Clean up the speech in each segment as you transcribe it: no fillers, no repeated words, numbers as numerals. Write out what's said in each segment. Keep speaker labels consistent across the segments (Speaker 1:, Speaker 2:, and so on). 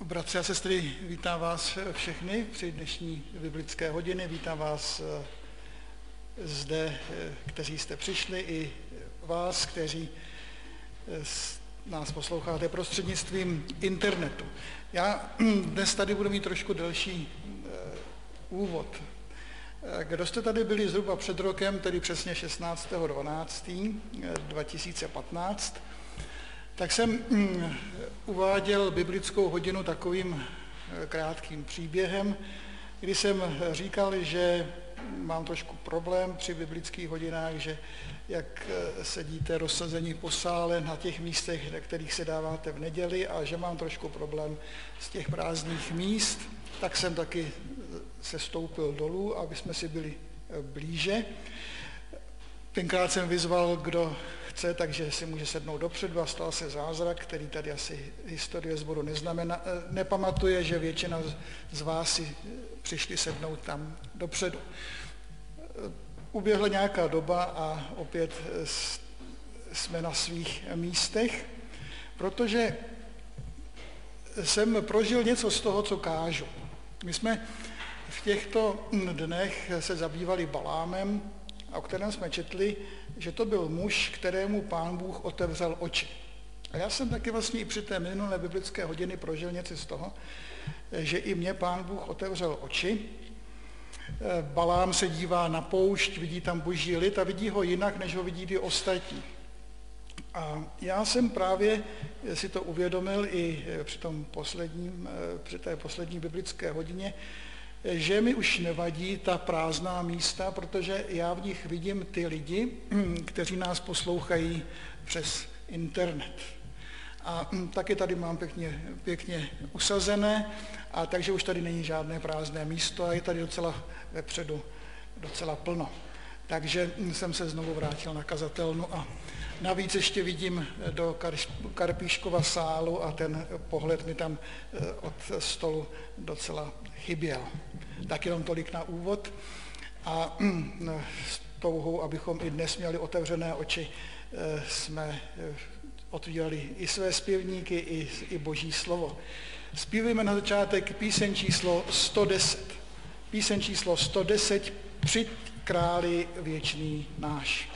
Speaker 1: Bratři a sestry, vítám vás všechny při dnešní biblické hodiny. Vítám vás zde, kteří jste přišli, i vás, kteří nás posloucháte prostřednictvím internetu. Já dnes tady budu mít trošku delší úvod. Kdo jste tady byli zhruba před rokem, tedy přesně 16.12.2015, tak jsem uváděl biblickou hodinu takovým krátkým příběhem, kdy jsem říkal, že mám trošku problém při biblických hodinách, že jak sedíte rozsazení po sále na těch místech, na kterých se dáváte v neděli, a že mám trošku problém z těch prázdných míst, tak jsem taky se stoupil dolů, aby jsme si byli blíže. Tenkrát jsem vyzval, kdo chce, takže si může sednout dopředu, a stal se zázrak, který tady asi historie sboru nepamatuje, že většina z vás si přišli sednout tam dopředu. Uběhla nějaká doba a opět jsme na svých místech, protože jsem prožil něco z toho, co kážu. My jsme v těchto dnech se zabývali Balámem, o kterém jsme četli, že to byl muž, kterému Pán Bůh otevřel oči. A já jsem taky vlastně i při té minulé biblické hodiny prožil něco z toho, že i mě Pán Bůh otevřel oči. Balám se dívá na poušť, vidí tam boží lid a vidí ho jinak, než ho vidí ty ostatní. A já jsem právě si to uvědomil i při té poslední biblické hodině, že mi už nevadí ta prázdná místa, protože já v nich vidím ty lidi, kteří nás poslouchají přes internet. A taky tady mám pěkně usazené, a takže už tady není žádné prázdné místo a je tady docela vepředu docela plno. Takže jsem se znovu vrátil na kazatelnu a navíc ještě vidím do Karpíškova sálu a ten pohled mi tam od stolu docela chyběl. Tak jenom tolik na úvod a s touhou, abychom i dnes měli otevřené oči, jsme otvírali i své zpěvníky, i boží slovo. Zpívejme na začátek píseň číslo 110. Píseň číslo 110, Přijď králi věčný náš.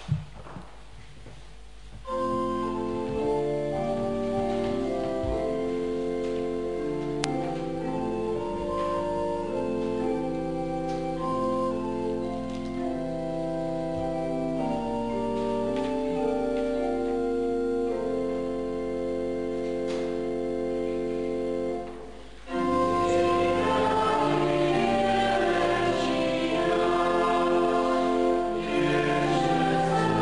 Speaker 2: Yeah.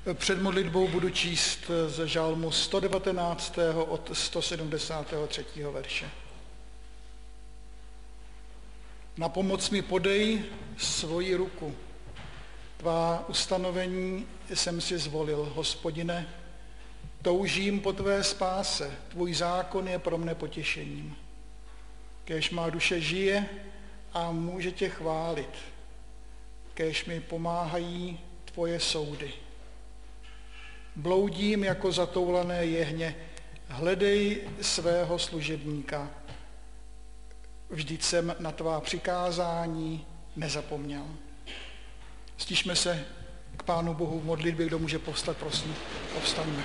Speaker 1: Před modlitbou budu číst ze žalmu 119. od 173. verše. Na pomoc mi podej svoji ruku. Tvá ustanovení jsem si zvolil, Hospodine. Toužím po tvé spáse, tvůj zákon je pro mne potěšením. Kéž má duše žije a může tě chválit. Kéž mi pomáhají tvoje soudy. Bloudím jako zatoulané jehně, hledej svého služebníka. Vždyť jsem na tvá přikázání nezapomněl. Stišme se k Pánu Bohu v modlitbě, kdo může povstat, prosím, povstaňme.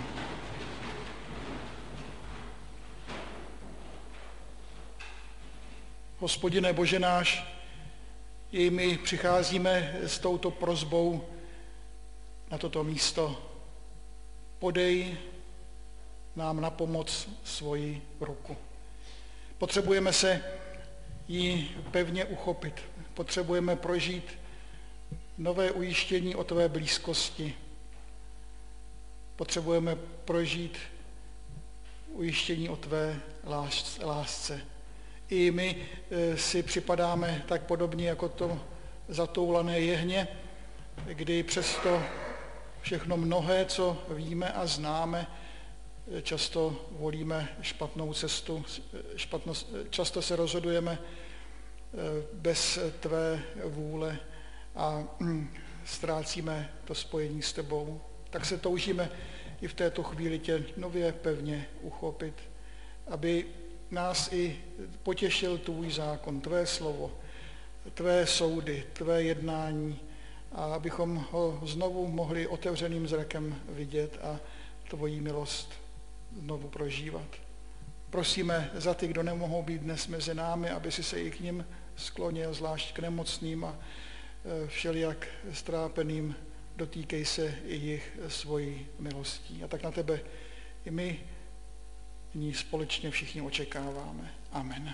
Speaker 1: Hospodine Bože náš, i my přicházíme s touto prosbou na toto místo. Podej nám na pomoc svoji ruku. Potřebujeme se ji pevně uchopit. Potřebujeme prožít nové ujištění o tvé blízkosti. Potřebujeme prožít ujištění o tvé lásce. I my si připadáme tak podobně jako to zatoulané jehně, kdy přesto všechno mnohé, co víme a známe, často volíme špatnou cestu, často se rozhodujeme bez tvé vůle a ztrácíme to spojení s tebou. Tak se toužíme i v této chvíli tě nově pevně uchopit, aby nás i potěšil tvůj zákon, tvé slovo, tvé soudy, tvé jednání a abychom ho znovu mohli otevřeným zrakem vidět a tvoji milost znovu prožívat. Prosíme za ty, kdo nemohou být dnes mezi námi, aby si se i k nim sklonil, zvlášť k nemocným a všelijak strápeným, dotýkej se i jich svojí milostí. A tak na tebe i my nyní společně všichni očekáváme. Amen.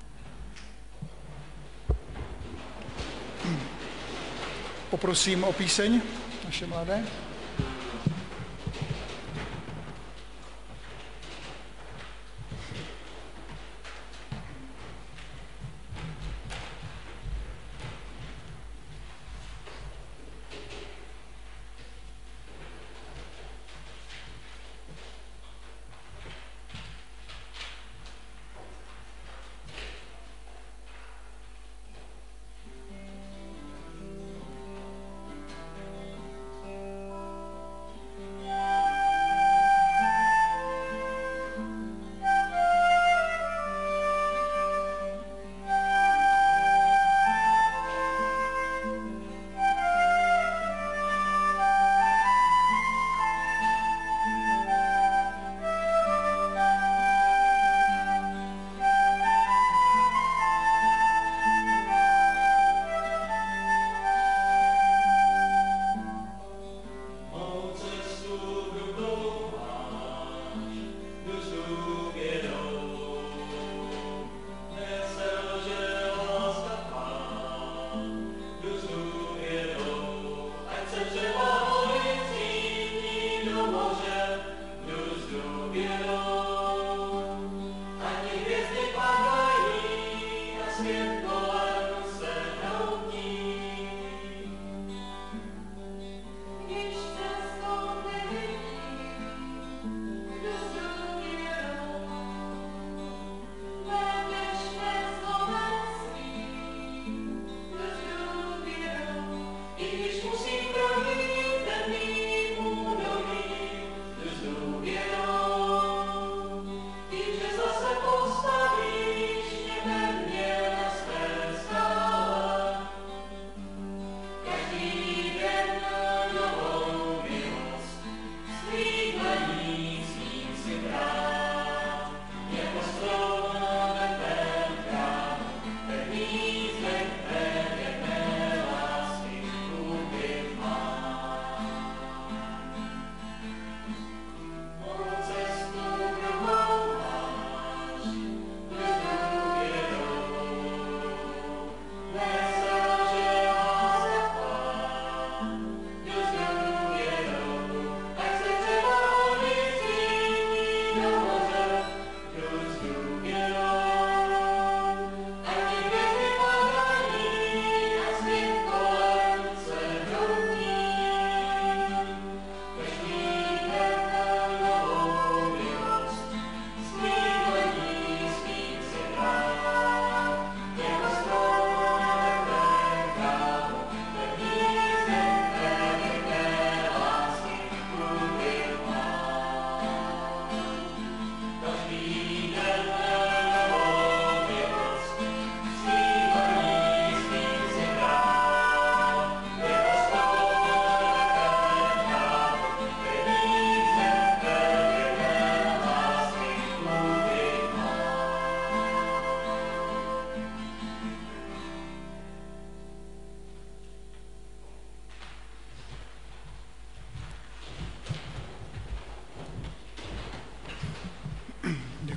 Speaker 1: Poprosím o píseň naše mladé.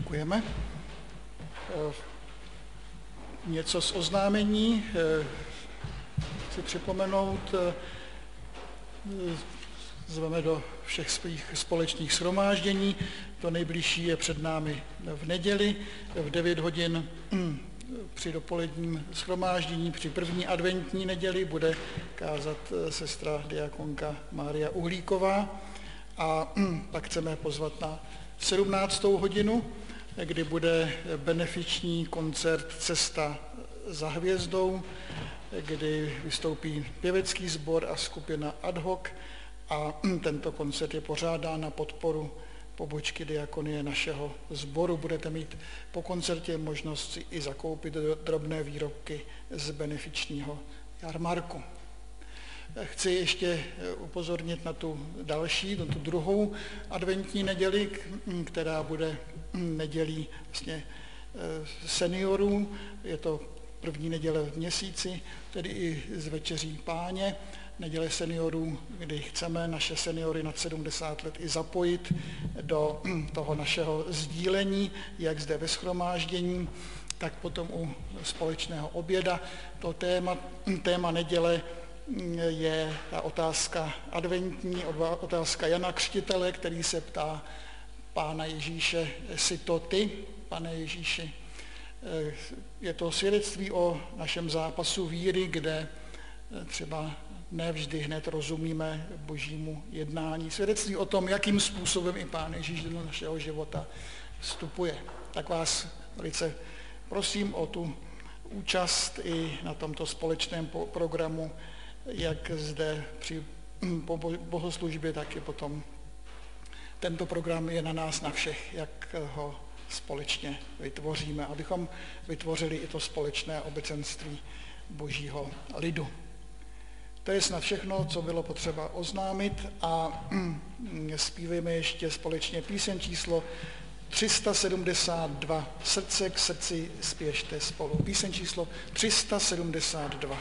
Speaker 1: Děkujeme. Něco z oznámení. Chci připomenout, zveme do všech svých společných shromáždění. To nejbližší je před námi v neděli v 9 hodin při dopoledním shromáždění, při první adventní neděli bude kázat sestra diakonka Mária Uhlíková a pak chceme pozvat na 17. hodinu, kdy bude benefiční koncert Cesta za hvězdou, kdy vystoupí pěvecký sbor a skupina ad hoc a tento koncert je pořádán na podporu pobočky diakonie našeho sboru. Budete mít po koncertě možnost si i zakoupit drobné výrobky z benefičního jarmarku. Chci ještě upozornit na tu druhou adventní neděli, která bude nedělí vlastně seniorů. Je to první neděle v měsíci, tedy i z večeří Páně, neděle seniorů, kdy chceme naše seniory nad 70 let i zapojit do toho našeho sdílení, jak zde ve shromáždění, tak potom u společného oběda. To téma neděle je ta otázka adventní, otázka Jana Křtitele, který se ptá Pána Ježíše, jsi to ty, Pane Ježíši? Je to svědectví o našem zápasu víry, kde třeba nevždy hned rozumíme božímu jednání. Svědectví o tom, jakým způsobem i Pán Ježíš do našeho života vstupuje. Tak vás velice prosím o tu účast i na tomto společném programu, jak zde při bohoslužbě, tak i potom. Tento program je na nás na všech, jak ho společně vytvoříme, abychom vytvořili i to společné obecenství božího lidu. To je snad všechno, co bylo potřeba oznámit a zpívejme ještě společně píseň číslo 372. Srdce k srdci spěšte spolu. Píseň číslo 372.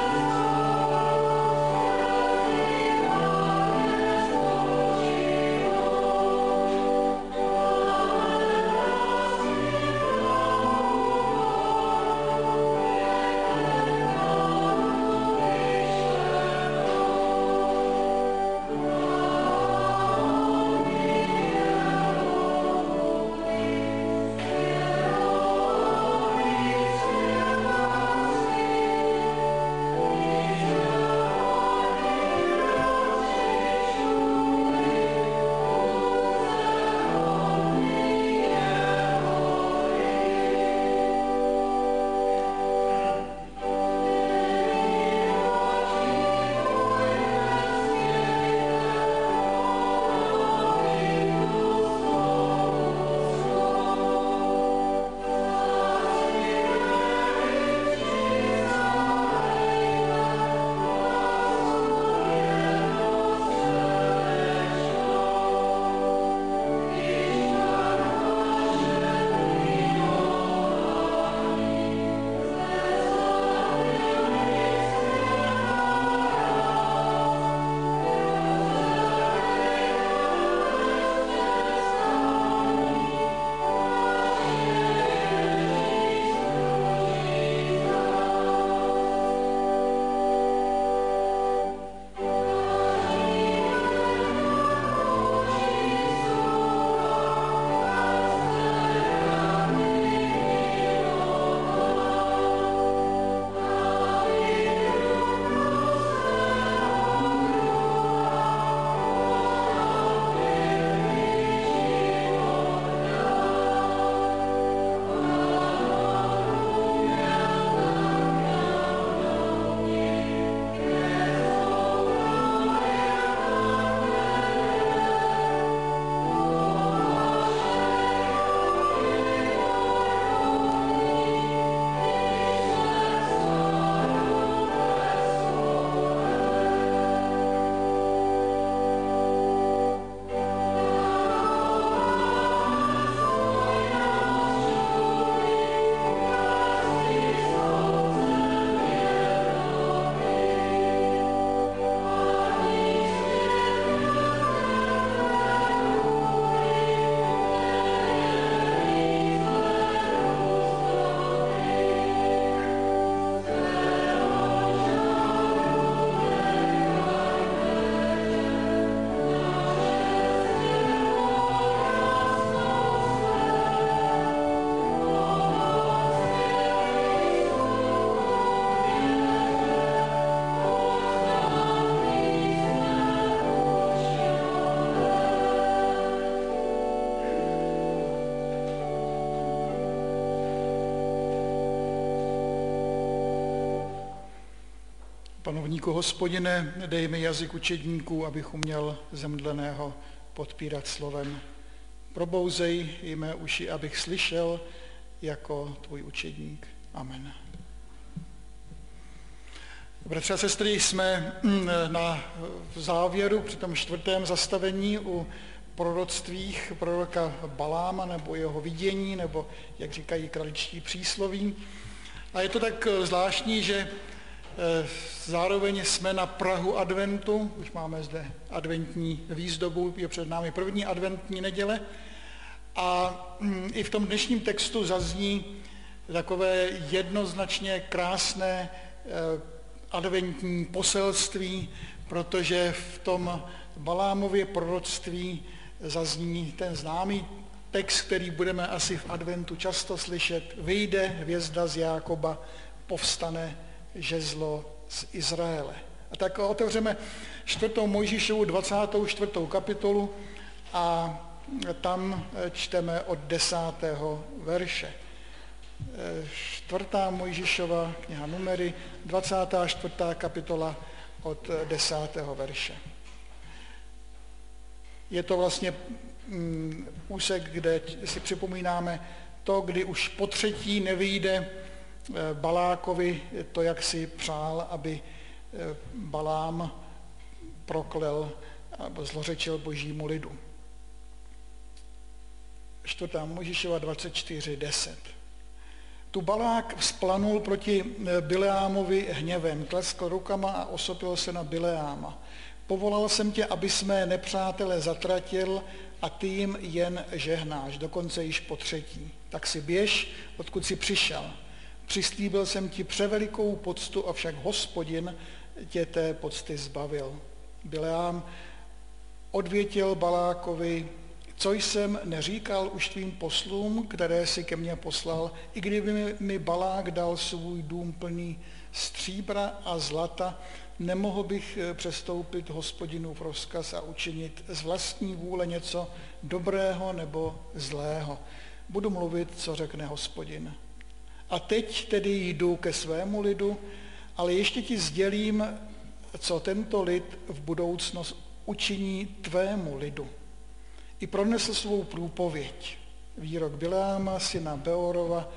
Speaker 2: Amen.
Speaker 1: Panovníku Hospodine, dej mi jazyk učedníků, abych uměl zemdleného podpírat slovem. Probouzej i mé uši, abych slyšel jako tvůj učedník. Amen. Bratři a sestry, jsme v závěru při tom 4. zastavení u proroctvích proroka Baláma nebo jeho vidění, nebo jak říkají kraličtí přísloví. A je to tak zvláštní, že zároveň jsme na prahu adventu, už máme zde adventní výzdobu, je před námi první adventní neděle a i v tom dnešním textu zazní takové jednoznačně krásné adventní poselství, protože v tom Balámově proroctví zazní ten známý text, který budeme asi v adventu často slyšet. Vyjde hvězda z Jákoba, povstane žezlo z Izraele. A tak otevřeme 4. Mojžíšovu 24. kapitolu a tam čteme od 10. verše. 4. Mojžíšova kniha Numery, 24. kapitola od 10. verše. Je to vlastně úsek, kde si připomínáme to, kdy už po třetí nevyjde Balákovi to, jak si přál, aby Balám proklel nebo zlořečil božímu lidu. 4. Mojžíšova 24:10. Tu Balák vzplanul proti Bileámovi hněvem, tleskl rukama a osopil se na Bileáma. Povolal jsem tě, aby jsme nepřátele zatratil a ty jim jen žehnáš, dokonce již po třetí. Tak si běž, odkud jsi přišel. Přislíbil jsem ti převelikou poctu, avšak Hospodin tě té pocty zbavil. Bileám odvětil Balákovi, co jsem neříkal už tvým poslům, které si ke mně poslal, i kdyby mi Balák dal svůj dům plný stříbra a zlata, nemohl bych přestoupit Hospodinův rozkaz a učinit z vlastní vůle něco dobrého nebo zlého. Budu mluvit, co řekne Hospodin. A teď tedy jdu ke svému lidu, ale ještě ti sdělím, co tento lid v budoucnost učiní tvému lidu. I pronesl svou průpověď. Výrok Bileáma, syna Beorova,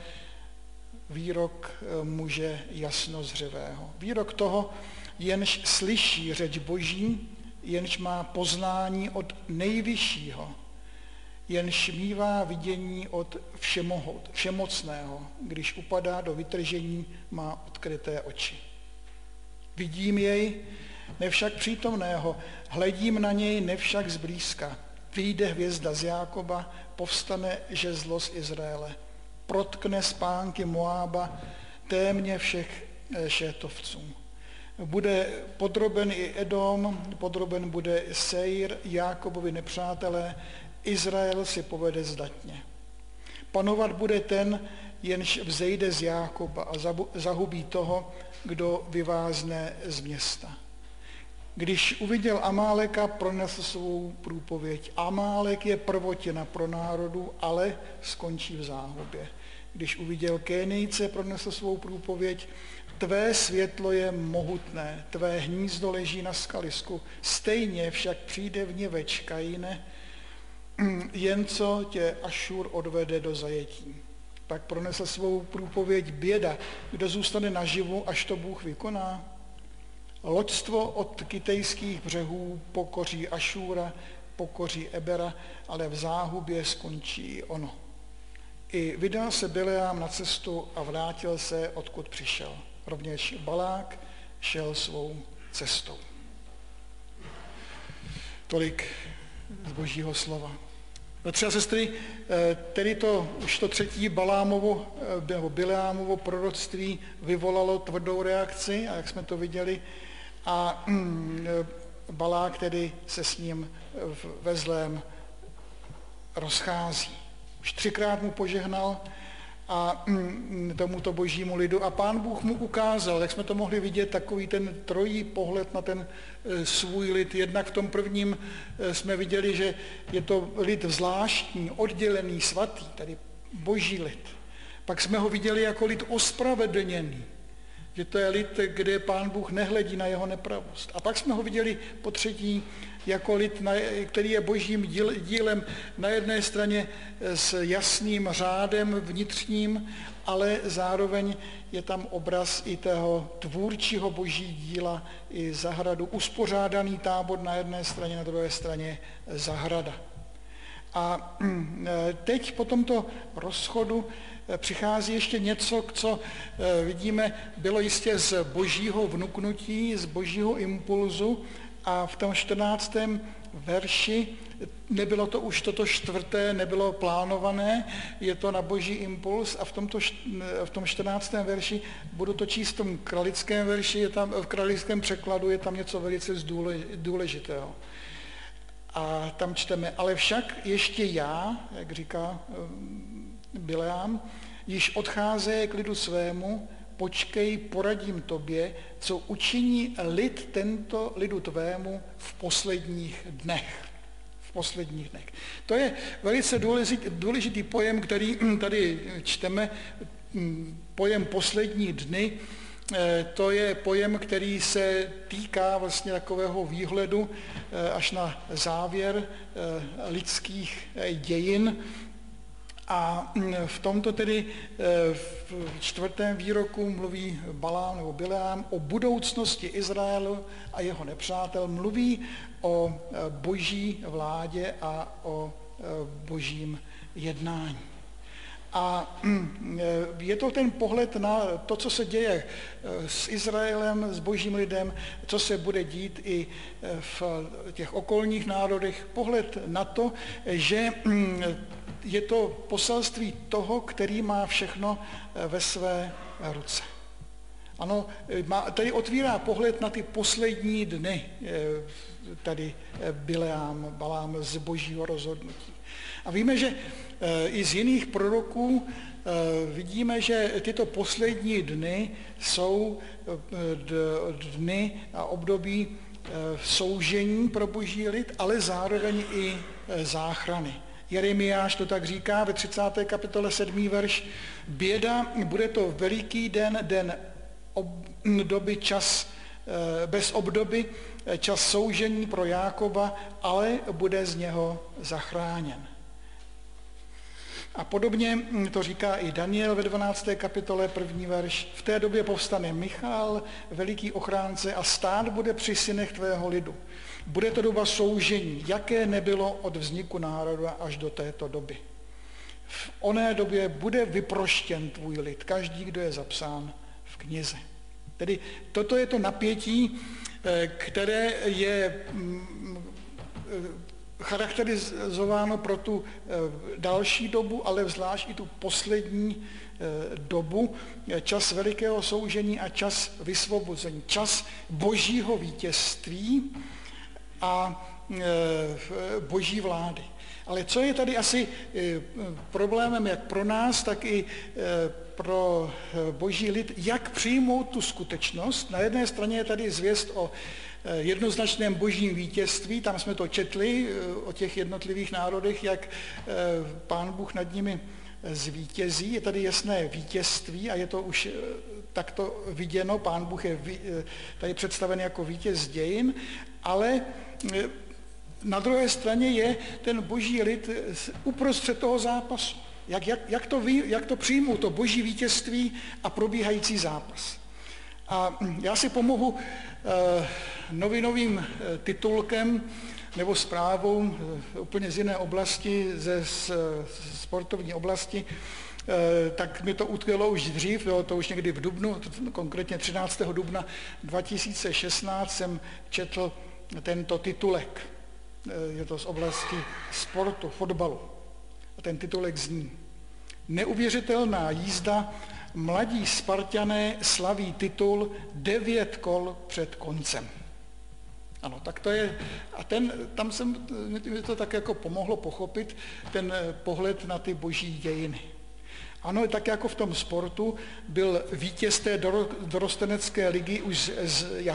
Speaker 1: výrok muže jasnozřivého. Výrok toho, jenž slyší řeč Boží, jenž má poznání od nejvyššího, jenž mívá vidění od všemocného, když upadá do vytržení, má odkryté oči. Vidím jej, nevšak přítomného, hledím na něj, nevšak zblízka. Vyjde hvězda z Jákoba, povstane žezlo z Izraele, protkne spánky Moába, témě všech šétovců. Bude podroben i Edom, podroben bude Seir, Jákobovi nepřátelé, Izrael si povede zdatně. Panovat bude ten, jenž vzejde z Jákoba a zahubí toho, kdo vyvázne z města. Když uviděl Amáleka, pronesl svou průpověď. Amálek je prvotina pro národu, ale skončí v záhubě. Když uviděl Kénejce, pronesl svou průpověď. Tvé světlo je mohutné, tvé hnízdo leží na skalisku, stejně však přijde vněveč Kaine, jen co tě Ašur odvede do zajetí. Pak pronesl svou průpověď běda, kdo zůstane naživu, až to Bůh vykoná. Loďstvo od kytejských břehů pokoří Ašúra, pokoří Ebera, ale v záhubě skončí ono. I vydal se Bileám na cestu a vrátil se, odkud přišel. Rovněž Balák šel svou cestou. Tolik z Božího slova. Bratři a sestry, tedy už to třetí Bileámovo proroctví vyvolalo tvrdou reakci, a jak jsme to viděli, a Balák tedy se s ním ve zlém rozchází. Už 3krát mu požehnal a tomuto božímu lidu a Pán Bůh mu ukázal, jak jsme to mohli vidět, takový ten trojí pohled na ten svůj lid. Jednak v tom prvním jsme viděli, že je to lid zvláštní, oddělený, svatý, tedy boží lid. Pak jsme ho viděli jako lid ospravedlněný, že to je lid, kde Pán Bůh nehledí na jeho nepravost. A pak jsme ho viděli po třetí jako lid, který je božím dílem na jedné straně s jasným řádem vnitřním, ale zároveň je tam obraz i toho tvůrčího boží díla, i zahradu, uspořádaný tábor na jedné straně, na druhé straně zahrada. A teď po tomto rozchodu přichází ještě něco, co vidíme, bylo jistě z božího vnuknutí, z božího impulzu, a v tom 14. verši nebylo to už toto čtvrté, nebylo plánované, je to na boží impuls, a v tom 14. verši, budu to číst v tom kralickém verši, v kralickém překladu je tam něco velice důležitého. A tam čteme, ale však ještě já, jak říká Bileám, již odchází k lidu svému, počkej, poradím tobě, co učiní lid tento lidu tvému v posledních dnech. V posledních dnech. To je velice důležitý pojem, který tady čteme, pojem poslední dny. To je pojem, který se týká vlastně takového výhledu až na závěr lidských dějin. A v tomto tedy v 4. výroku mluví Balám nebo Bileám o budoucnosti Izraele a jeho nepřátel, mluví o boží vládě a o božím jednání. A je to ten pohled na to, co se děje s Izraelem, s božím lidem, co se bude dít i v těch okolních národech, pohled na to, že je to poselství toho, který má všechno ve své ruce. Ano, tady otvírá pohled na ty poslední dny, tady Balám z božího rozhodnutí. A víme, že i z jiných proroků vidíme, že tyto poslední dny jsou dny a období soužení pro boží lid, ale zároveň i záchrany. Jeremiáš to tak říká ve 30. kapitole 7. verš. Běda, bude to veliký den doby, čas bez obdoby, čas soužení pro Jákoba, ale bude z něho zachráněn. A podobně to říká i Daniel ve 12. kapitole 1. verš. V té době povstane Michal, veliký ochránce, a stát bude při synech tvého lidu. Bude to doba soužení, jaké nebylo od vzniku národa až do této doby. V oné době bude vyproštěn tvůj lid, každý, kdo je zapsán v knize. Tedy toto je to napětí, které je charakterizováno pro tu další dobu, ale zvlášť i tu poslední dobu, čas velikého soužení a čas vysvobození, čas božího vítězství a boží vlády. Ale co je tady asi problémem jak pro nás, tak i pro boží lid, jak přijmout tu skutečnost. Na jedné straně je tady zvěst o jednoznačném božím vítězství, tam jsme to četli o těch jednotlivých národech, jak Pán Bůh nad nimi zvítězí. Je tady jasné vítězství a je to už takto viděno. Pán Bůh je tady představen jako vítěz dějin, ale na druhé straně je ten boží lid uprostřed toho zápasu. Jak to přijmou, to boží vítězství a probíhající zápas. A já si pomohu novinovým titulkem nebo zprávou úplně z jiné oblasti, ze sportovní oblasti, tak mi to utkvělo už dřív, to už někdy v dubnu, konkrétně 13. dubna 2016 jsem četl tento titulek. Je to z oblasti sportu, fotbalu. A ten titulek zní: Neuvěřitelná jízda, mladí Spartané slaví titul 9 kol před koncem. Ano, tak to je, a mi to tak jako pomohlo pochopit ten pohled na ty boží dějiny. Ano, tak jako v tom sportu byl vítěz té dorostenecké ligy už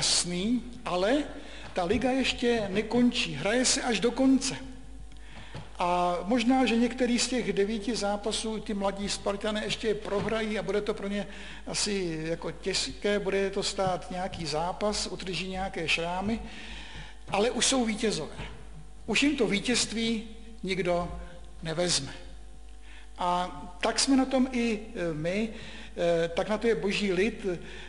Speaker 1: jasný, ale ta liga ještě nekončí, hraje se až do konce. A možná, že některý z těch 9 zápasů ty mladí Spartané ještě prohrají a bude to pro ně asi jako těžké, bude to stát nějaký zápas, utrží nějaké šrámy, ale už jsou vítězové. Už jim to vítězství nikdo nevezme. A tak jsme na tom i my, tak na to je boží lid,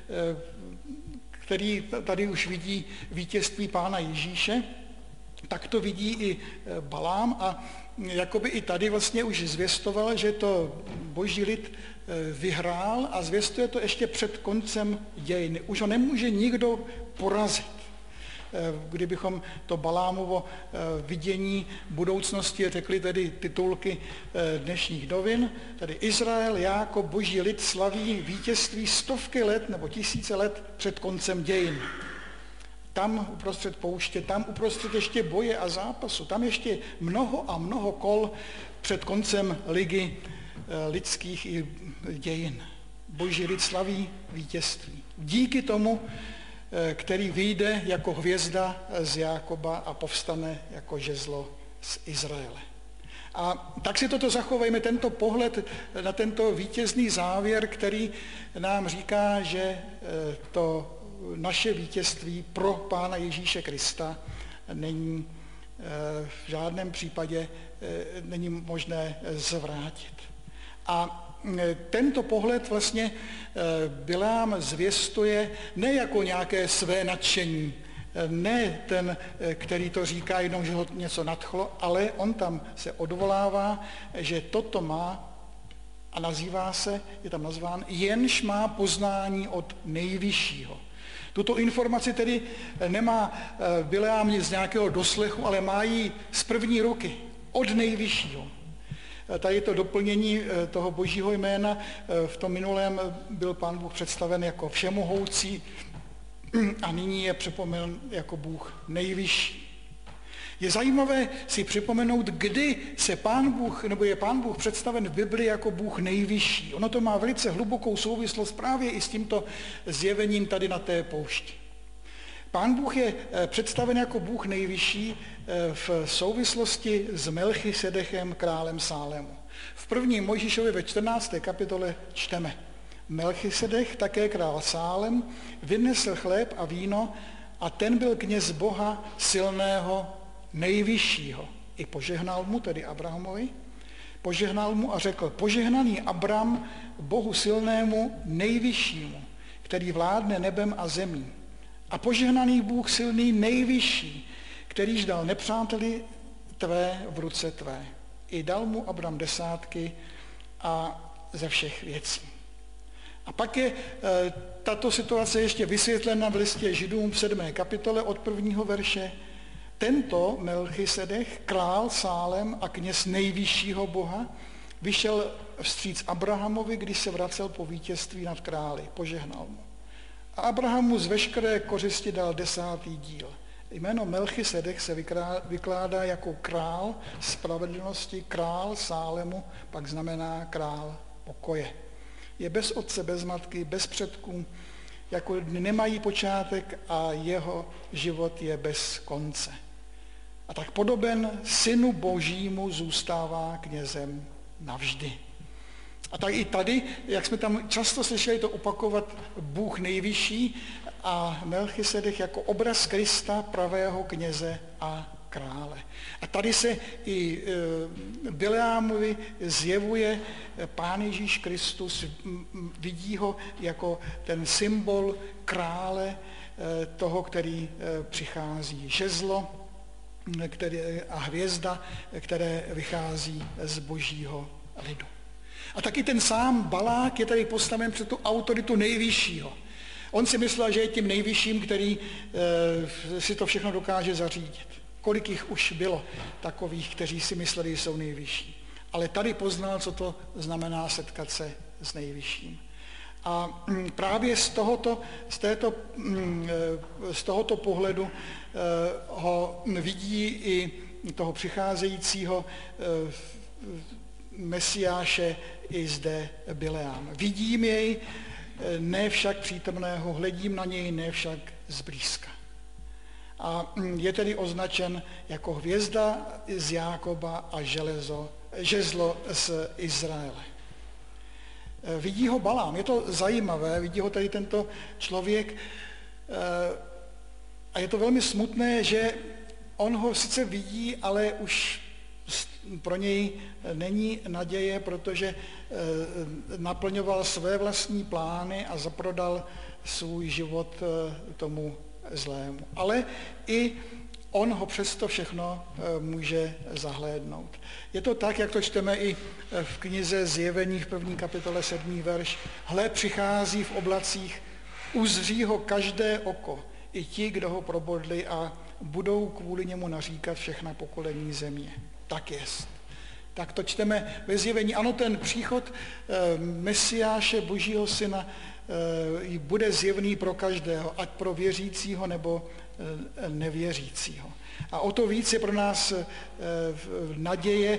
Speaker 1: který tady už vidí vítězství Pána Ježíše, tak to vidí i Balám a jakoby i tady vlastně už zvěstoval, že to boží lid vyhrál a zvěstuje to ještě před koncem dějin. Už ho nemůže nikdo porazit. Kdybychom to Balámovo vidění budoucnosti řekli tedy titulky dnešních novin, tedy Izrael jako boží lid slaví vítězství 100 let nebo 1000 let před koncem dějin. Tam uprostřed pouště, tam uprostřed ještě boje a zápasu, tam ještě mnoho a mnoho kol před koncem ligy lidských i dějin. Boží lid slaví vítězství. Díky tomu, který vyjde jako hvězda z Jákoba a povstane jako žezlo z Izraele. A tak si toto zachovejme, tento pohled na tento vítězný závěr, který nám říká, že to naše vítězství pro Pána Ježíše Krista není v žádném případě není možné zvrátit. A tento pohled vlastně Bilám zvěstuje ne jako nějaké své nadšení, ne ten, který to říká jenom, že ho něco nadchlo, ale on tam se odvolává, že toto má a nazývá se, je tam nazván, jenž má poznání od nejvyššího. Tuto informaci tedy nemá Bileám z nějakého doslechu, ale má ji z první ruky, od nejvyššího. Tady to doplnění toho božího jména, v tom minulém byl Pán Bůh představen jako všemohoucí a nyní je připomen jako Bůh nejvyšší. Je zajímavé si připomenout, kdy se Pán Bůh, nebo je Pán Bůh představen v Biblii jako Bůh nejvyšší. Ono to má velice hlubokou souvislost právě i s tímto zjevením tady na té poušti. Pán Bůh je představen jako Bůh nejvyšší v souvislosti s Melchisedechem, králem Sálému. V 1. Mojžíšově ve 14. kapitole čteme: Melchisedech, také král Sálem, vynesl chléb a víno a ten byl kněz Boha silného nejvyššího. I požehnal mu, tedy Abrahamovi, požehnal mu a řekl: Požehnaný Abram, Bohu silnému nejvyššímu, který vládne nebem a zemí. A požehnaný Bůh silný nejvyšší, kterýž dal nepřáteli tvé v ruce tvé. I dal mu Abram desátky a ze všech věcí. A pak je tato situace ještě vysvětlena v listě Židům v 7. kapitole od 1. verše. Tento Melchisedech, král Sálem a kněz nejvyššího Boha, vyšel vstříc Abrahamovi, když se vracel po vítězství nad králi. Požehnal mu. A Abrahamu z veškeré kořisti dal 10. díl. Jméno Melchisedech se vykládá jako král spravedlnosti, král Sálemu, pak znamená král pokoje. Je bez otce, bez matky, bez předků, jako nemají počátek a jeho život je bez konce. A tak podoben synu božímu zůstává knězem navždy. A tak i tady, jak jsme tam často slyšeli to opakovat, Bůh nejvyšší a Melchisedech jako obraz Krista, pravého kněze a krále. A tady se i Bileámovi zjevuje Pán Ježíš Kristus, vidí ho jako ten symbol krále, toho, který přichází, žezlo a hvězda, které vychází z božího lidu. A taky ten sám Balák je tady postaven před tu autoritu nejvyššího. On si myslel, že je tím nejvyšším, který si to všechno dokáže zařídit. Kolik jich už bylo takových, kteří si mysleli, že jsou nejvyšší. Ale tady poznal, co to znamená setkat se s nejvyšším. A právě z tohoto pohledu ho vidí i toho přicházejícího Mesiáše i zde Bileám. Vidím jej, ne však přítomného, hledím na něj, ne však zblízka. a je tedy označen jako hvězda z Jákoba a žezlo z Izraele. Vidí ho Balám, je to zajímavé, vidí ho tady tento člověk a je to velmi smutné, že on ho sice vidí, ale už pro něj není naděje, protože naplňoval své vlastní plány a zaprodal svůj život tomu zlému. Ale i on ho přesto všechno může zahlédnout. Je to tak, jak to čteme i v knize Zjevení v 1. kapitole 7. verš. Hle, přichází v oblacích, uzří ho každé oko, i ti, kdo ho probodli a budou kvůli němu naříkat všechna pokolení země. Tak jest. Tak to čteme ve Zjevení. Ano, ten příchod Mesiáše, Božího syna, bude zjevný pro každého, ať pro věřícího nebo nevěřícího. A o to víc je pro nás naděje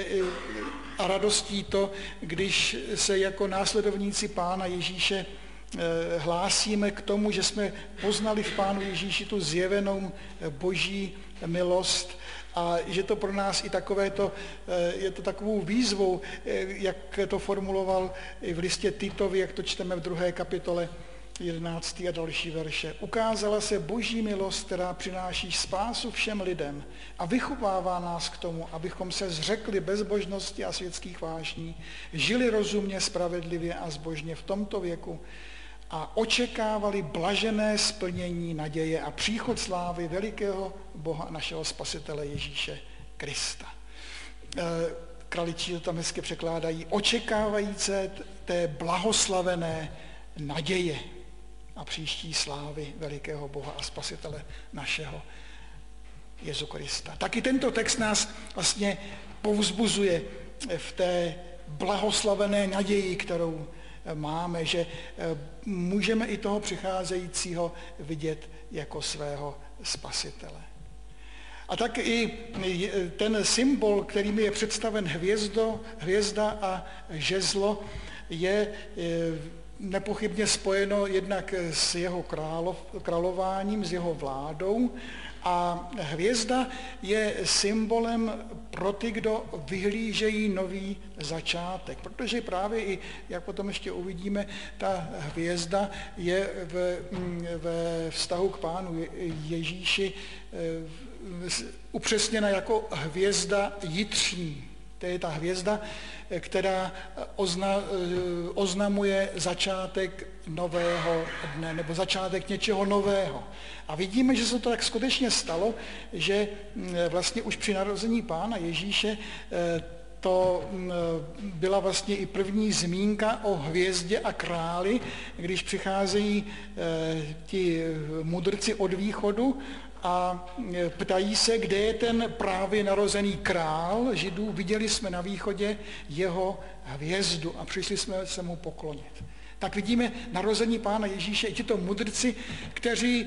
Speaker 1: a radostí to, když se jako následovníci Pána Ježíše hlásíme k tomu, že jsme poznali v Pánu Ježíši tu zjevenou Boží milost a že to pro nás i je to takovou výzvou, jak to formuloval i v listě Titovi, jak to čteme v 2. kapitole 11. a další verše. Ukázala se Boží milost, která přináší spásu všem lidem a vychovává nás k tomu, abychom se zřekli bezbožnosti a světských vášní, žili rozumně, spravedlivě a zbožně v tomto věku a očekávali blažené splnění naděje a příchod slávy velikého Boha našeho Spasitele Ježíše Krista. Kraličí to tam hezky překládají, očekávajíce té blahoslavené naděje a příští slávy velikého Boha a Spasitele našeho Jezu Krista. Taky tento text nás vlastně povzbuzuje v té blahoslavené naději, kterou máme, že můžeme i toho přicházejícího vidět jako svého Spasitele. A tak i ten symbol, kterým je představen hvězda a žezlo, je nepochybně spojeno jednak s jeho králováním, s jeho vládou a hvězda je symbolem pro ty, kdo vyhlížejí nový začátek, protože právě i, jak potom ještě uvidíme, ta hvězda je ve vztahu k Pánu Ježíši upřesněna jako hvězda jitřní. To je ta hvězda, která oznamuje začátek nového dne nebo začátek něčeho nového. A vidíme, že se to tak skutečně stalo, že vlastně už při narození Pána Ježíše to byla vlastně i první zmínka o hvězdě a králi, když přicházejí ti mudrci od východu a ptají se, kde je ten právě narozený král Židů. Viděli jsme na východě jeho hvězdu a přišli jsme se mu poklonit. Tak vidíme narození Pána Ježíše i tito mudrci, kteří,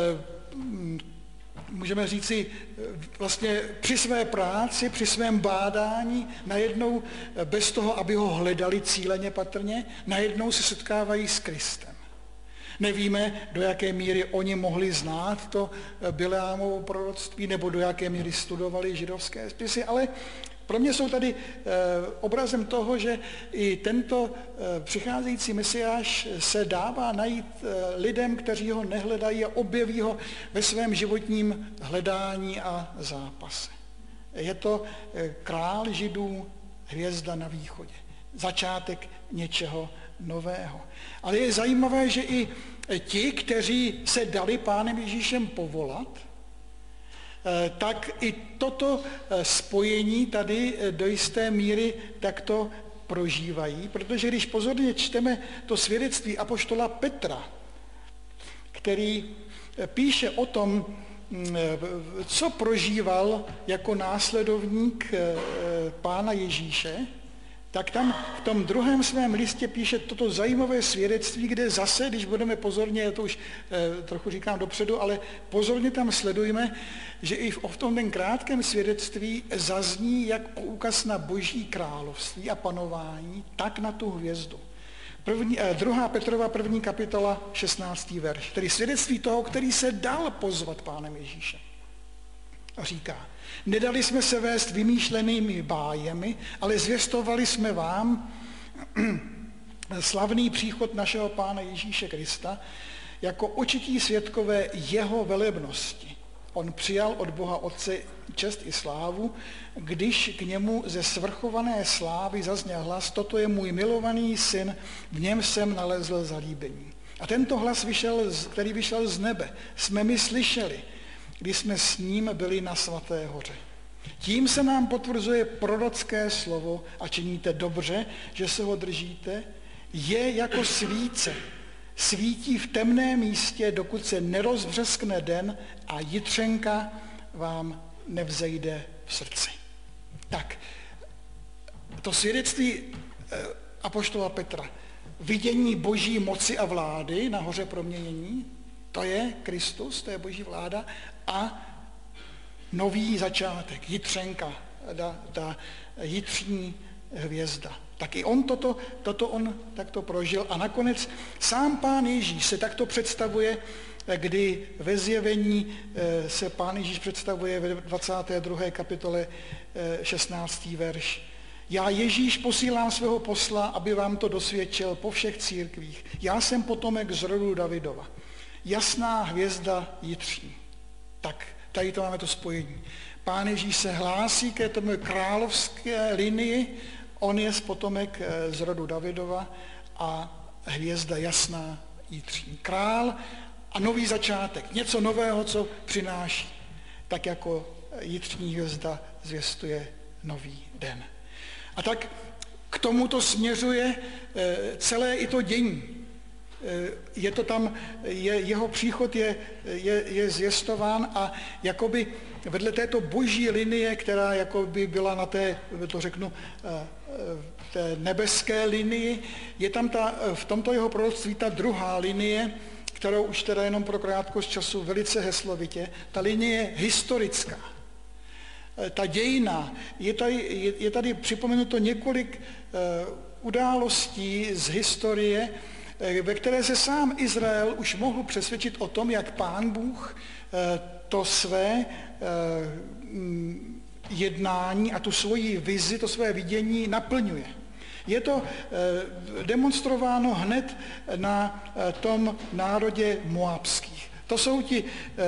Speaker 1: můžeme říci, vlastně při své práci, při svém bádání, najednou bez toho, aby ho hledali cíleně patrně, najednou se setkávají s Kristem. Nevíme, do jaké míry oni mohli znát to Bileámovo proroctví, nebo do jaké míry studovali židovské spisy, ale pro mě jsou tady obrazem toho, že i tento přicházející Mesiáš se dává najít lidem, kteří ho nehledají a objeví ho ve svém životním hledání a zápase. Je to král Židů, hvězda na východě, začátek něčeho nového. Ale je zajímavé, že i ti, kteří se dali Pánem Ježíšem povolat, tak i toto spojení tady do jisté míry takto prožívají, protože když pozorně čteme to svědectví apoštola Petra, který píše o tom, co prožíval jako následovník Pána Ježíše, tak tam v tom druhém svém listě píše toto zajímavé svědectví, kde zase, když budeme pozorně, já to už trochu říkám dopředu, ale pozorně tam sledujeme, že i v tom ten krátkém svědectví zazní jak poukaz na Boží království a panování, tak na tu hvězdu. 2. Petrova 1. kapitola 16. verš, tedy svědectví toho, který se dal pozvat Pánem Ježíšem. A říká, nedali jsme se vést vymýšlenými bájemi, ale zvěstovali jsme vám slavný příchod našeho Pána Ježíše Krista jako očití svědkové jeho velebnosti. On přijal od Boha Otce čest i slávu, když k němu ze svrchované slávy zazněl hlas, toto je můj milovaný syn, v něm jsem nalezl zalíbení. A tento hlas, který vyšel z nebe, jsme my slyšeli, když jsme s ním byli na Svaté hoře. Tím se nám potvrzuje prorocké slovo a činíte dobře, že se ho držíte, je jako svíce. Svítí v temném místě, dokud se nerozbřeskne den a jitřenka vám nevzejde v srdci. Tak, to svědectví apoštola Petra, vidění boží moci a vlády na hoře proměnění, to je Kristus, to je boží vláda a nový začátek, jitřenka, ta jitřní hvězda. Tak i on toto on takto prožil a nakonec sám Pán Ježíš se takto představuje, kdy ve zjevení se Pán Ježíš představuje ve 22. kapitole 16. verš. Já Ježíš posílám svého posla, aby vám to dosvědčil po všech církvích. Já jsem potomek z rodu Davidova. Jasná hvězda jitří. Tak, tady to máme to spojení. Pán Ježíš se hlásí ke tomu královské linii, on je potomek z rodu Davidova a hvězda jasná jitří. Král a nový začátek, něco nového, co přináší, tak jako jitřní hvězda zvěstuje nový den. A tak k tomuto směřuje celé i to dění. Je to tam, jeho příchod je zvěstován a jakoby vedle této boží linie, která jakoby byla na té, to řeknu, té nebeské linii, je tam v tomto jeho proroctví ta druhá linie, kterou už teda jenom pro krátkost času velice heslovitě, ta linie je historická. Ta dějina, je tady připomenuto několik událostí z historie, ve které se sám Izrael už mohl přesvědčit o tom, jak Pán Bůh to své jednání a tu svoji vizi, to své vidění naplňuje. Je to demonstrováno hned na tom národě moabských. To jsou ti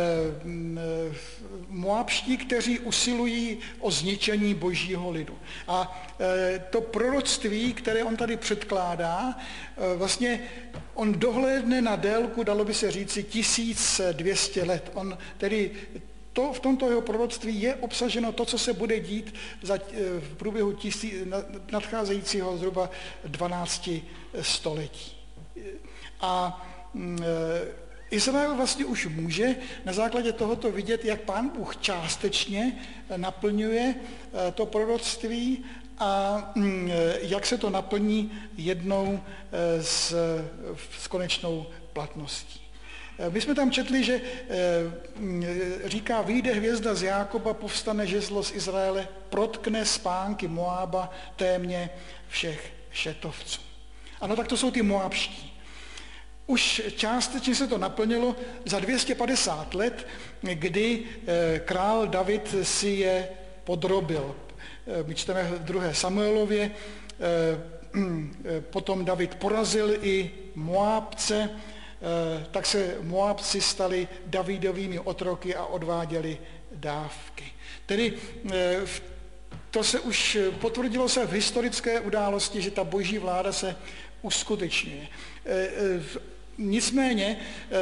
Speaker 1: moabští, kteří usilují o zničení božího lidu. A to proroctví, které on tady předkládá, vlastně on dohlédne na délku, dalo by se říci, 1200 let. On tedy v tomto jeho proroctví je obsaženo to, co se bude dít v průběhu nadcházejícího zhruba 12 století. A Izrael vlastně už může na základě tohoto vidět, jak Pán Bůh částečně naplňuje to proroctví a jak se to naplní jednou s konečnou platností. My jsme tam četli, že říká, vyjde hvězda z Jákoba, povstane žezlo z Izraele, protkne spánky Moába, témě všech šetovců. Ano, tak to jsou ty moabští. Už částečně se to naplnilo za 250 let, kdy král David si je podrobil. My čteme v 2. Samuelově, potom David porazil i Moábce, tak se Moábci stali Davidovými otroky a odváděli dávky. Tedy to se už potvrdilo se v historické události, že ta boží vláda se uskutečňuje. Nicméně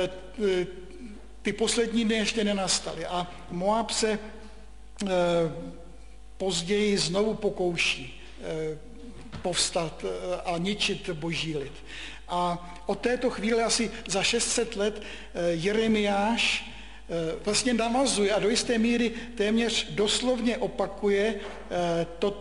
Speaker 1: ty poslední dny ještě nenastaly a Moab se později znovu pokouší povstat a ničit boží lid. A od této chvíle asi za 600 let Jeremiáš vlastně navazuje a do jisté míry téměř doslovně opakuje toto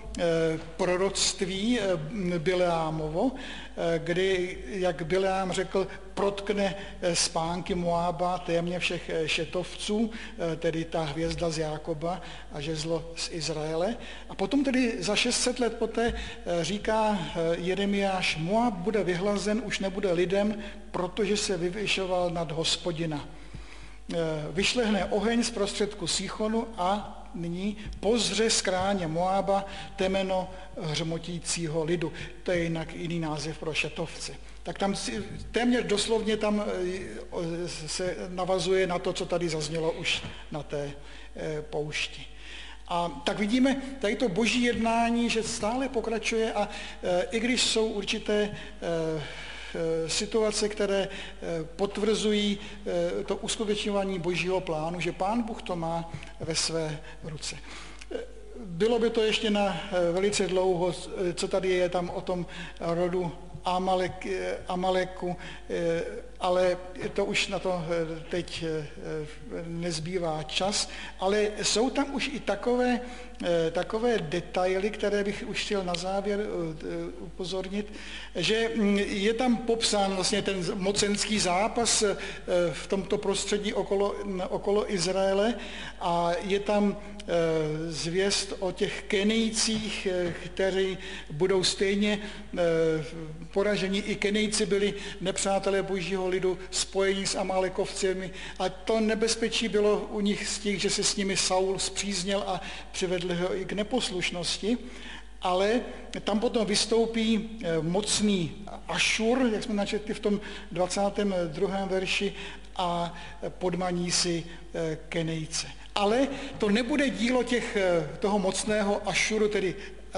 Speaker 1: proroctví Bileámovo, kdy, jak Bileám řekl, protkne spánky Moába téměř všech šetovců, tedy ta hvězda z Jákoba a žezlo z Izraele. A potom tedy za 600 let poté říká Jeremiáš, Moab bude vyhlazen, už nebude lidem, protože se vyvyšoval nad Hospodina. Vyšlehne oheň z prostředku Sichonu a nyní pozře z kráně Moába temeno hřmotícího lidu. To je jinak jiný název pro šetovce. Tak tam téměř doslovně tam se navazuje na to, co tady zaznělo už na té poušti. A tak vidíme tady to boží jednání, že stále pokračuje a i když jsou určité situace, které potvrzují to uskutečňování božího plánu, že Pán Bůh to má ve své ruce. Bylo by to ještě na velice dlouho, co tady je tam o tom rodu Amaleku, ale to už na to teď nezbývá čas, ale jsou tam už i takové detaily, které bych už chtěl na závěr upozornit, že je tam popsán vlastně ten mocenský zápas v tomto prostředí okolo Izraele a je tam zvěst o těch Kenejcích, kteří budou stejně poraženi. I Kenejci byli nepřátelé božího lidu, spojení s Amalekovci. A to nebezpečí bylo u nich z těch, že se s nimi Saul spřízněl a přivedl ho i k neposlušnosti. Ale tam potom vystoupí mocný Ašur, jak jsme načetli v tom 22. verši, a podmaní si Kenejce. Ale to nebude dílo toho mocného Ašuru, tedy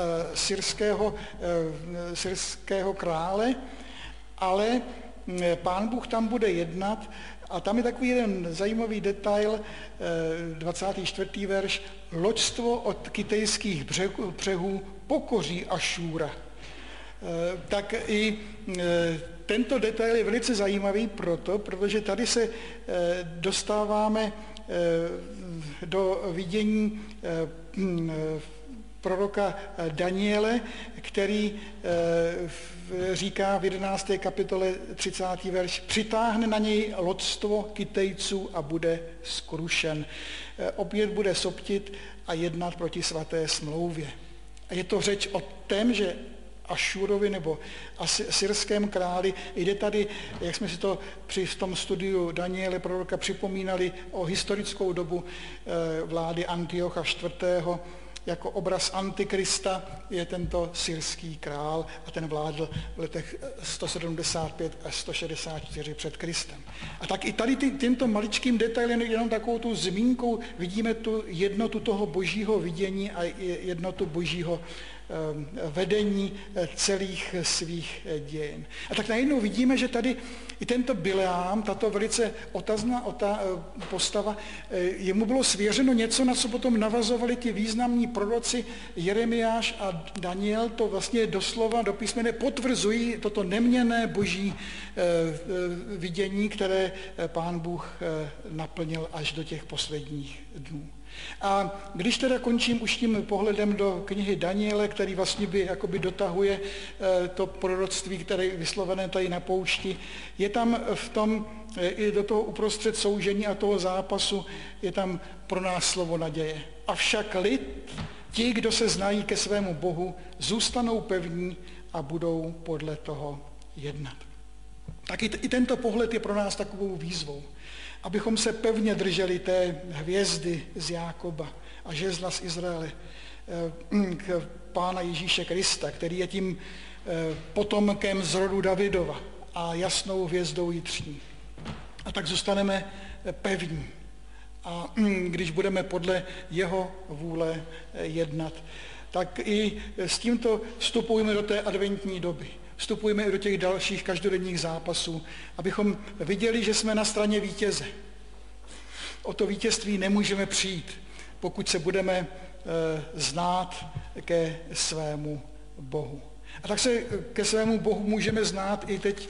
Speaker 1: syrského krále, ale Pán Bůh tam bude jednat a tam je takový jeden zajímavý detail, 24. verš, loďstvo od kytejských břehů pokoří Ašúra. Tak i tento detail je velice zajímavý protože tady se dostáváme do vidění proroka Daniele, který říká v 11. kapitole 30. verš, přitáhne na něj loďstvo Kytejců a bude skrušen. Opět bude soptit a jednat proti svaté smlouvě. A je to řeč o tom, že Ašurovi nebo syrském králi. Jde tady, jak jsme si to při tom studiu Daniele proroka připomínali, o historickou dobu vlády Antiocha IV. Jako obraz Antikrista je tento syrský král a ten vládl v letech 175 až 164 před Kristem. A tak i tady tímto maličkým detailem, jenom takovou tu zmínkou, vidíme tu jednotu toho božího vidění a jednotu božího vedení celých svých dějin. A tak najednou vidíme, že tady i tento Bileám, tato velice otazná postava, jemu bylo svěřeno něco, na co potom navazovali ti významní proroci Jeremiáš a Daniel, to vlastně doslova do písmene potvrzují toto neměnné boží vidění, které Pán Bůh naplnil až do těch posledních dnů. A když teda končím už tím pohledem do knihy Daniele, který vlastně jakoby dotahuje to proroctví, které je vyslovené tady na poušti, je tam v tom, i do toho uprostřed soužení a toho zápasu, je tam pro nás slovo naděje. Avšak lid, ti, kdo se znají ke svému Bohu, zůstanou pevní a budou podle toho jednat. Tak i tento pohled je pro nás takovou výzvou, abychom se pevně drželi té hvězdy z Jákoba a žezla z Izraele k Pána Ježíše Krista, který je tím potomkem z rodu Davidova a jasnou hvězdou jitřní. A tak zůstaneme pevní. A když budeme podle jeho vůle jednat, tak i s tímto vstupujeme do té adventní doby. Vstupujeme i do těch dalších každodenních zápasů, abychom viděli, že jsme na straně vítěze. O to vítězství nemůžeme přijít, pokud se budeme znát ke svému Bohu. A tak se ke svému Bohu můžeme znát i teď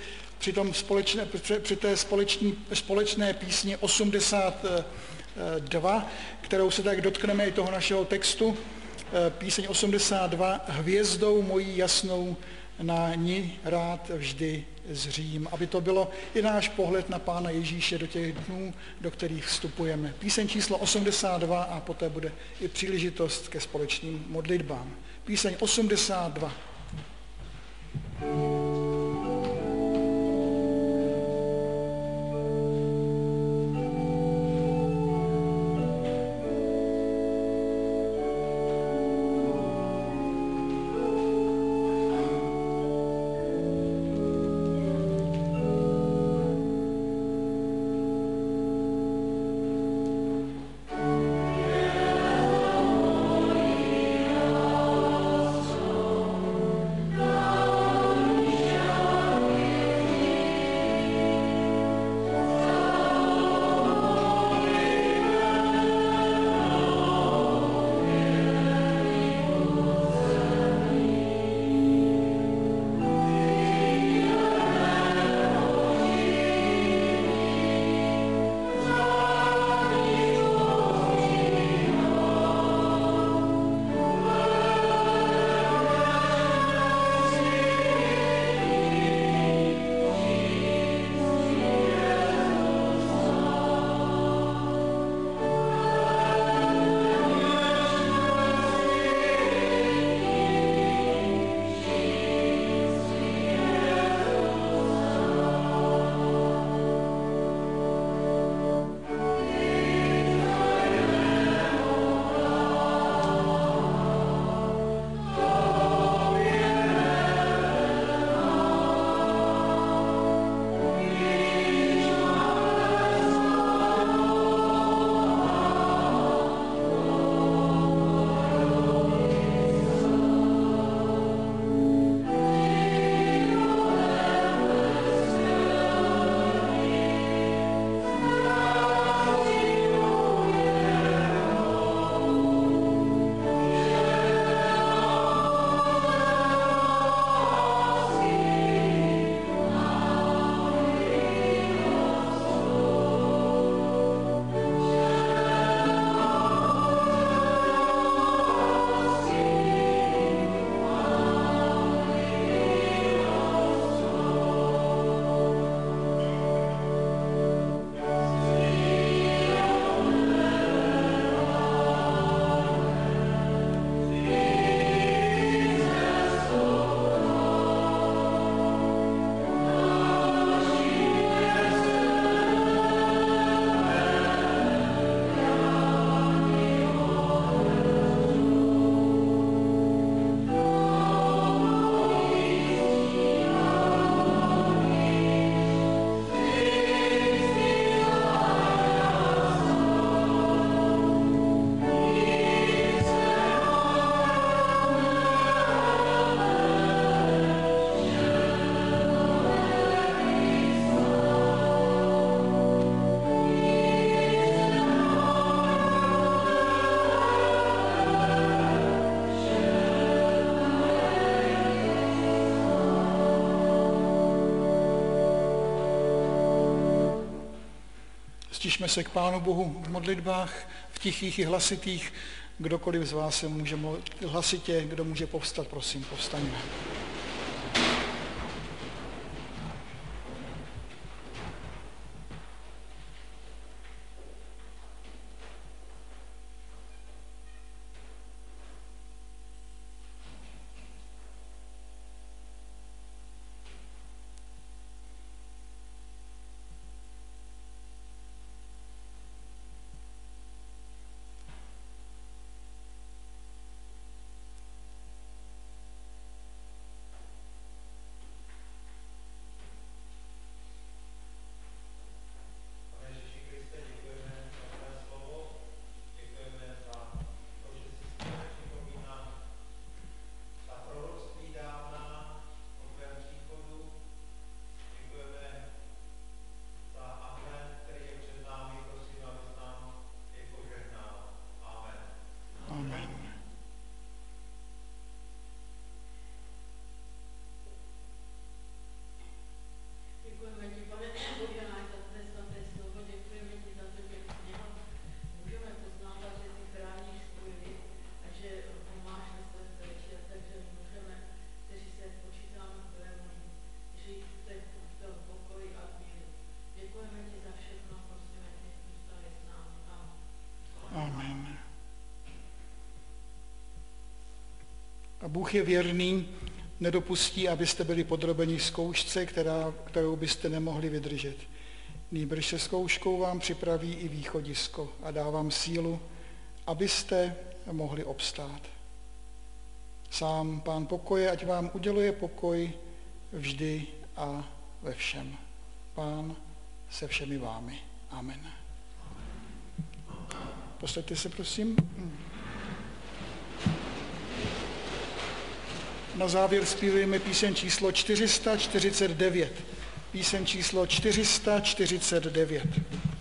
Speaker 1: při té společné písni 82, kterou se tak dotkneme i toho našeho textu. píseň 82, hvězdou mojí jasnou na ní rád vždy zřím, aby to bylo i náš pohled na Pána Ježíše do těch dnů, do kterých vstupujeme. Píseň číslo 82 a poté bude i příležitost ke společným modlitbám. Píseň 82. Stišme se k Pánu Bohu v modlitbách, v tichých i hlasitých. Kdokoliv z vás se může hlasitě, kdo může povstat, prosím, povstaňme. Bůh je věrný, nedopustí, abyste byli podrobeni zkoušce, kterou byste nemohli vydržet. Nýbrž se zkouškou vám připraví i východisko a dá vám sílu, abyste mohli obstát. Sám Pán pokoje, ať vám uděluje pokoj vždy a ve všem. Pán se všemi vámi. Amen. Posaďte se, prosím. Na závěr zpívujeme píseň číslo 449. Píseň číslo 449.